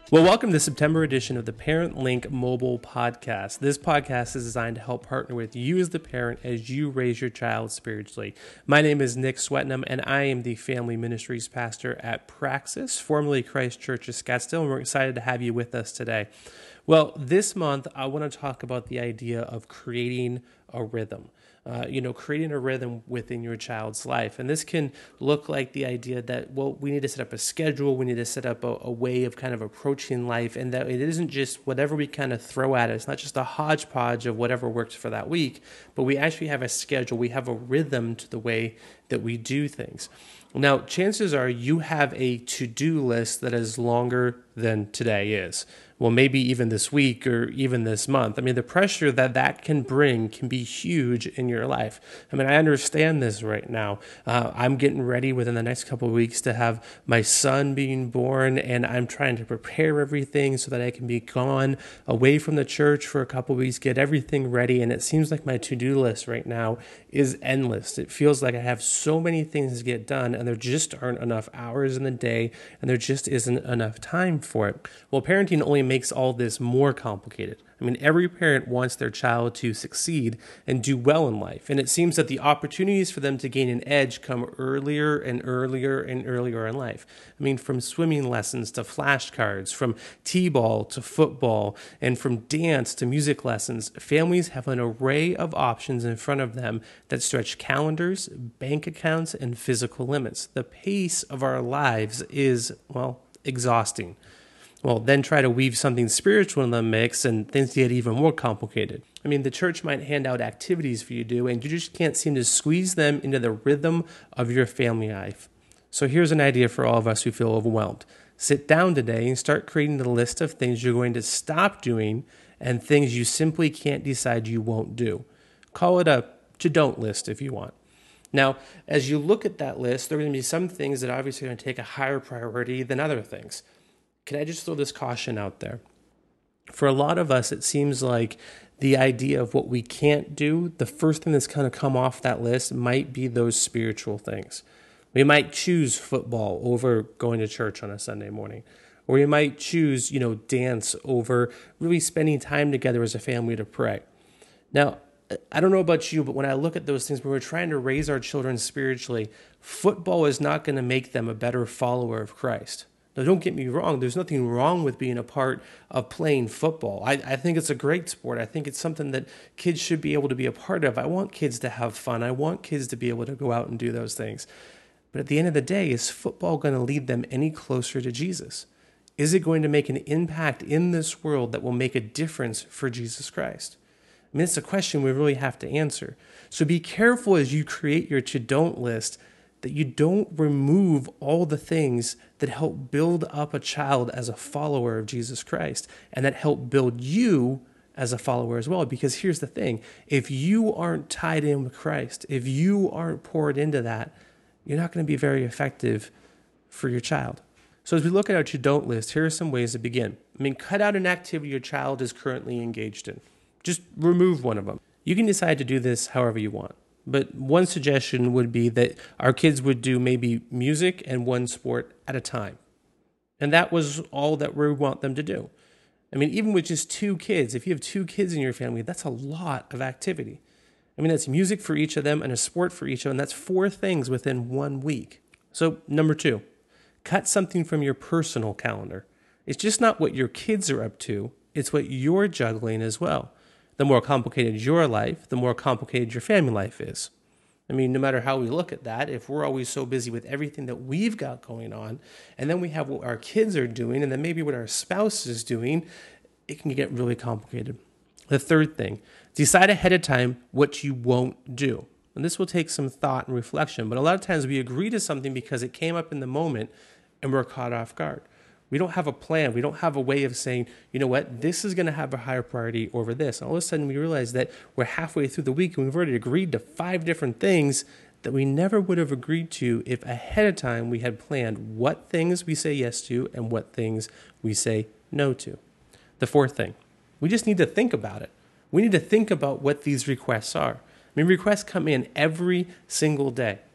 Well, welcome to the September edition of the Parent Link Mobile Podcast. This podcast is designed to help partner with you as the parent as you raise your child spiritually. My name is Nick Swetnam, and I am the Family Ministries Pastor at Praxis, formerly Christ Church of Scottsdale, and we're excited to have you with us today. Well, this month, I want to talk about the idea of creating a rhythm. Creating a rhythm within your child's life. And this can look like the idea that, we need to set up a schedule, we need to set up a way of kind of approaching life, and that it isn't just whatever we kind of throw at it. It's not just a hodgepodge of whatever works for that week, but we actually have a schedule, we have a rhythm to the way that we do things. Now, chances are you have a to-do list that is longer than today is. Well, maybe even this week or even this month. I mean, the pressure that can bring can be huge in your life. I mean, I understand this right now. I'm getting ready within the next couple of weeks to have my son being born, and I'm trying to prepare everything so that I can be gone away from the church for a couple of weeks, get everything ready, and it seems like my to-do list right now is endless. It feels like I have so many things to get done, and there just aren't enough hours in the day, and there just isn't enough time for it. Well, parenting only makes all this more complicated. I mean, every parent wants their child to succeed and do well in life, and it seems that the opportunities for them to gain an edge come earlier and earlier and earlier in life. I mean, from swimming lessons to flashcards, from t-ball to football, and from dance to music lessons, families have an array of options in front of them that stretch calendars, bank accounts, and physical limits. The pace of our lives is, exhausting. Well, then try to weave something spiritual in the mix and things get even more complicated. I mean, the church might hand out activities for you to do, and you just can't seem to squeeze them into the rhythm of your family life. So here's an idea for all of us who feel overwhelmed. Sit down today and start creating the list of things you're going to stop doing and things you simply can't decide you won't do. Call it a to-don't list if you want. Now, as you look at that list, there are going to be some things that obviously are going to take a higher priority than other things. Can I just throw this caution out there? For a lot of us, it seems like the idea of what we can't do, the first thing that's going to come off that list might be those spiritual things. We might choose football over going to church on a Sunday morning. Or we might choose, dance over really spending time together as a family to pray. Now, I don't know about you, but when I look at those things, when we're trying to raise our children spiritually, football is not going to make them a better follower of Christ. Now, don't get me wrong. There's nothing wrong with being a part of playing football. I think it's a great sport. I think it's something that kids should be able to be a part of. I want kids to have fun. I want kids to be able to go out and do those things. But at the end of the day, is football going to lead them any closer to Jesus? Is it going to make an impact in this world that will make a difference for Jesus Christ? I mean, it's a question we really have to answer. So be careful as you create your to-don't list that you don't remove all the things that help build up a child as a follower of Jesus Christ and that help build you as a follower as well. Because here's the thing, if you aren't tied in with Christ, if you aren't poured into that, you're not going to be very effective for your child. So as we look at our to-don't list, here are some ways to begin. I mean, cut out an activity your child is currently engaged in. Just remove one of them. You can decide to do this however you want. But one suggestion would be that our kids would do maybe music and one sport at a time. And that was all that we want them to do. I mean, even with just 2 kids, if you have 2 kids in your family, that's a lot of activity. I mean, that's music for each of them and a sport for each of them. That's 4 things within 1 week. So number 2, cut something from your personal calendar. It's just not what your kids are up to. It's what you're juggling as well. The more complicated your life, the more complicated your family life is. I mean, no matter how we look at that, if we're always so busy with everything that we've got going on, and then we have what our kids are doing, and then maybe what our spouse is doing, it can get really complicated. The third thing, decide ahead of time what you won't do. And this will take some thought and reflection, but a lot of times we agree to something because it came up in the moment and we're caught off guard. We don't have a plan. We don't have a way of saying, you know what, this is going to have a higher priority over this. And all of a sudden we realize that we're halfway through the week and we've already agreed to 5 different things that we never would have agreed to if ahead of time we had planned what things we say yes to and what things we say no to. The fourth thing, we just need to think about it. We need to think about what these requests are. I mean, requests come in every single day.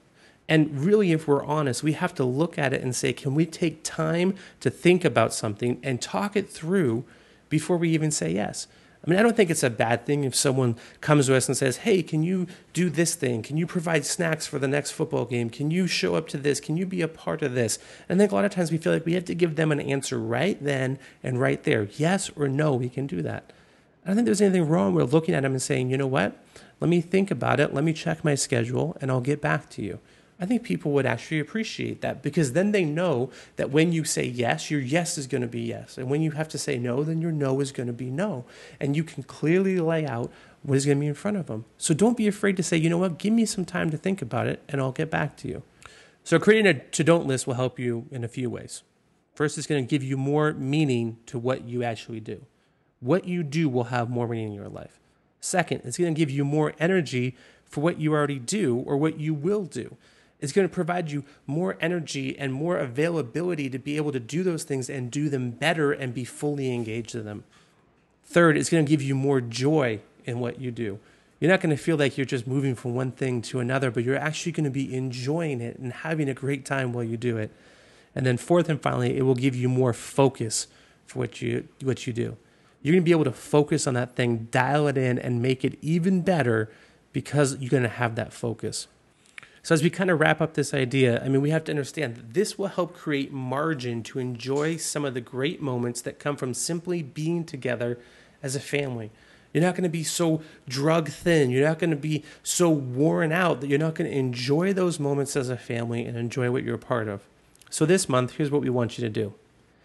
And really, if we're honest, we have to look at it and say, can we take time to think about something and talk it through before we even say yes? I mean, I don't think it's a bad thing if someone comes to us and says, hey, can you do this thing? Can you provide snacks for the next football game? Can you show up to this? Can you be a part of this? And I think a lot of times we feel like we have to give them an answer right then and right there. Yes or no, we can do that. I don't think there's anything wrong with looking at them and saying, you know what? Let me think about it. Let me check my schedule and I'll get back to you. I think people would actually appreciate that because then they know that when you say yes, your yes is going to be yes. And when you have to say no, then your no is going to be no. And you can clearly lay out what is going to be in front of them. So don't be afraid to say, you know what, give me some time to think about it and I'll get back to you. So creating a to-don't list will help you in a few ways. First, it's going to give you more meaning to what you actually do. What you do will have more meaning in your life. Second, it's going to give you more energy for what you already do or what you will do. It's going to provide you more energy and more availability to be able to do those things and do them better and be fully engaged in them. Third, it's going to give you more joy in what you do. You're not going to feel like you're just moving from one thing to another, but you're actually going to be enjoying it and having a great time while you do it. And then fourth and finally, it will give you more focus for what you do. You're going to be able to focus on that thing, dial it in, and make it even better because you're going to have that focus. So as we kind of wrap up this idea, I mean, we have to understand that this will help create margin to enjoy some of the great moments that come from simply being together as a family. You're not going to be so drug thin. You're not going to be so worn out that you're not going to enjoy those moments as a family and enjoy what you're a part of. So this month, here's what we want you to do.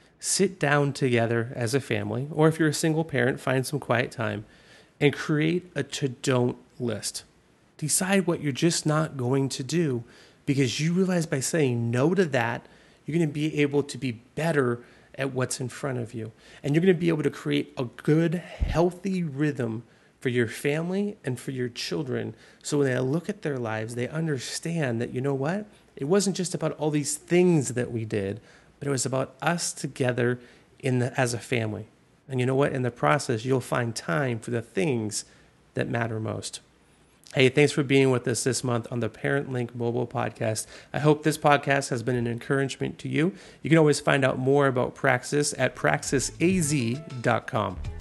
Sit down together as a family, or if you're a single parent, find some quiet time and create a to-don't list. Decide what you're just not going to do because you realize by saying no to that, you're going to be able to be better at what's in front of you. And you're going to be able to create a good, healthy rhythm for your family and for your children. So when they look at their lives, they understand that, you know what? It wasn't just about all these things that we did, but it was about us together as a family. And you know what? In the process, you'll find time for the things that matter most. Hey, thanks for being with us this month on the Parent Link Mobile Podcast. I hope this podcast has been an encouragement to you. You can always find out more about Praxis at praxisaz.com.